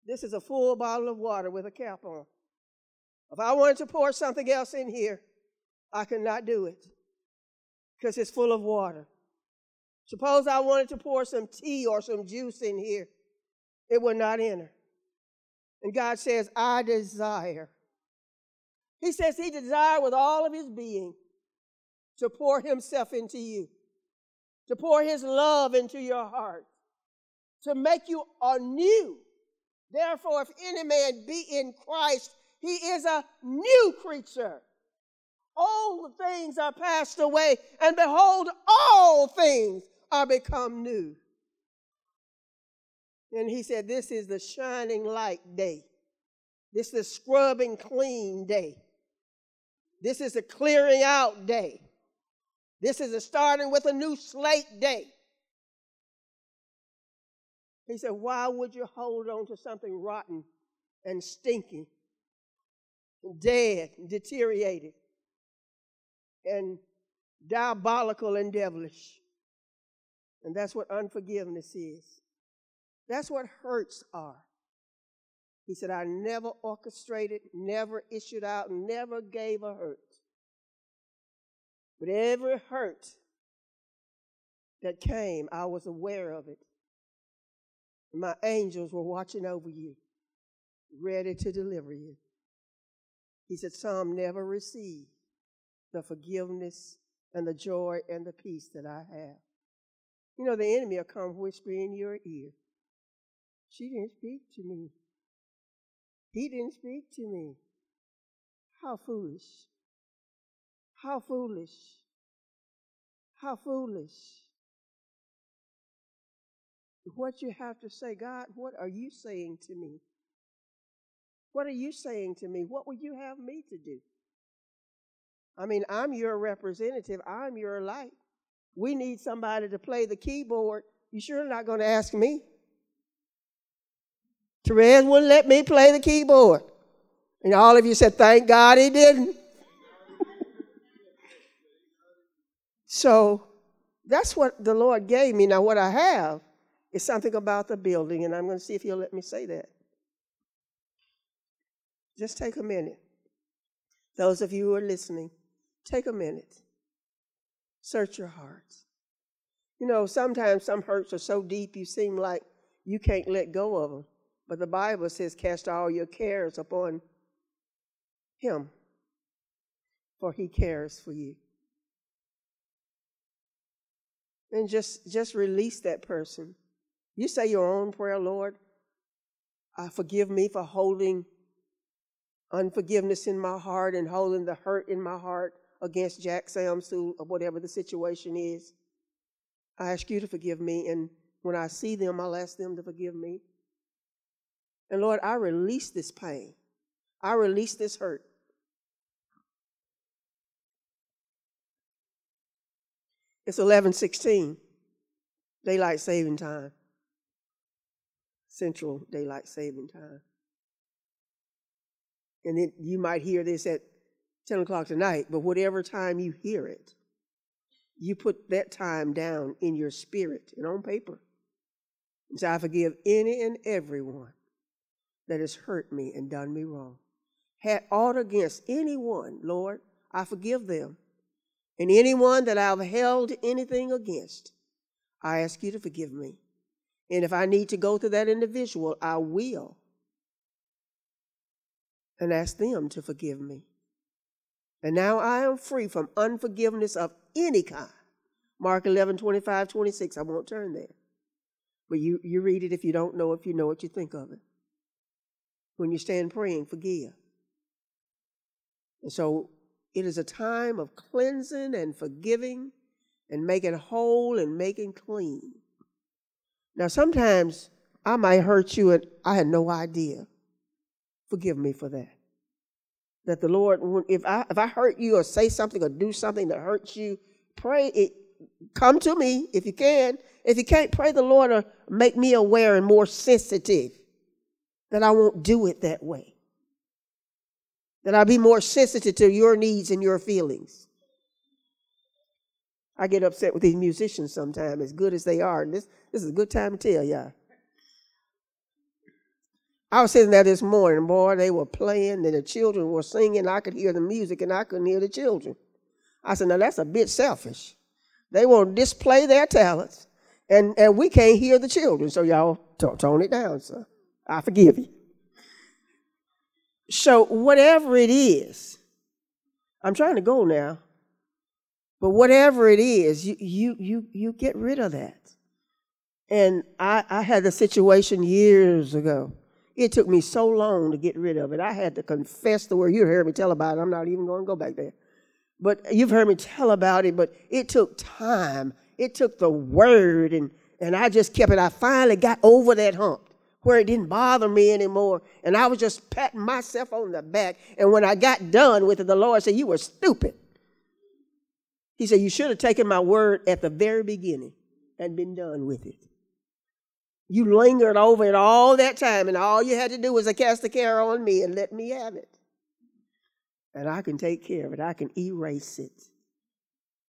This is a full bottle of water with a cap on. If I wanted to pour something else in here, I could not do it because it's full of water. Suppose I wanted to pour some tea or some juice in here, it would not enter. And God says, I desire. He says he desired with all of his being to pour himself into you, to pour his love into your heart, to make you anew. Therefore, if any man be in Christ, he is a new creature. Old things are passed away, and behold, all things are become new. And he said, this is the shining light day. This is the scrubbing clean day. This is the clearing out day. This is the starting with a new slate day. He said, why would you hold on to something rotten and stinking, and dead, and deteriorated, and diabolical and devilish? And that's what unforgiveness is. That's what hurts are. He said, I never orchestrated, never issued out, never gave a hurt. But every hurt that came, I was aware of it. My angels were watching over you, ready to deliver you. He said, some never received the forgiveness and the joy and the peace that I have. You know, the enemy will come whisper in your ear. She didn't speak to me. He didn't speak to me. How foolish. How foolish. How foolish. What you have to say, God, what are you saying to me? What are you saying to me? What would you have me to do? I mean, I'm your representative. I'm your light. We need somebody to play the keyboard. You sure not going to ask me? Therese wouldn't let me play the keyboard. And all of you said, thank God he didn't. So that's what the Lord gave me. Now what I have is something about the building, and I'm going to see if he'll let me say that. Just take a minute. Those of you who are listening, take a minute. Search your hearts. You know, sometimes some hurts are so deep you seem like you can't let go of them. But the Bible says, cast all your cares upon him, for he cares for you. And just release that person. You say your own prayer, Lord, forgive me for holding unforgiveness in my heart and holding the hurt in my heart against Jack Samsu or whatever the situation is. I ask you to forgive me, and when I see them, I'll ask them to forgive me. And Lord, I release this pain. I release this hurt. It's 11:16, daylight saving time, Central Daylight Saving Time. And then you might hear this at 10 o'clock tonight, but whatever time you hear it, you put that time down in your spirit and on paper. And say, I forgive any and everyone that has hurt me and done me wrong. Had aught against anyone, Lord, I forgive them. And anyone that I've held anything against, I ask you to forgive me. And if I need to go to that individual, I will. And ask them to forgive me. And now I am free from unforgiveness of any kind. Mark 11:25-26. I won't turn there. But you read it if you don't know, if you know it, you think of it. When you stand praying, forgive. And so it is a time of cleansing and forgiving and making whole and making clean. Now, sometimes I might hurt you and I had no idea. Forgive me for that. That the Lord, if I hurt you or say something or do something that hurts you, pray it. Come to me if you can. If you can't, pray the Lord to make me aware and more sensitive that I won't do it that way. That I'll be more sensitive to your needs and your feelings. I get upset with these musicians sometimes, as good as they are. And this is a good time to tell y'all. I was sitting there this morning, boy, they were playing, and the children were singing. I could hear the music, and I couldn't hear the children. I said, now that's a bit selfish. They want to display their talents, and we can't hear the children. So y'all tone it down, sir. I forgive you. So whatever it is, I'm trying to go now, but whatever it is, you get rid of that. And I had a situation years ago. It took me so long to get rid of it. I had to confess the word. You heard me tell about it. I'm not even going to go back there. But you've heard me tell about it, but it took time. It took the word, and I just kept it. I finally got over that hump where it didn't bother me anymore, and I was just patting myself on the back. And when I got done with it, the Lord said, you were stupid. He said, you should have taken my word at the very beginning and been done with it. You lingered over it all that time, and all you had to do was to cast the care on me and let me have it. And I can take care of it. I can erase it.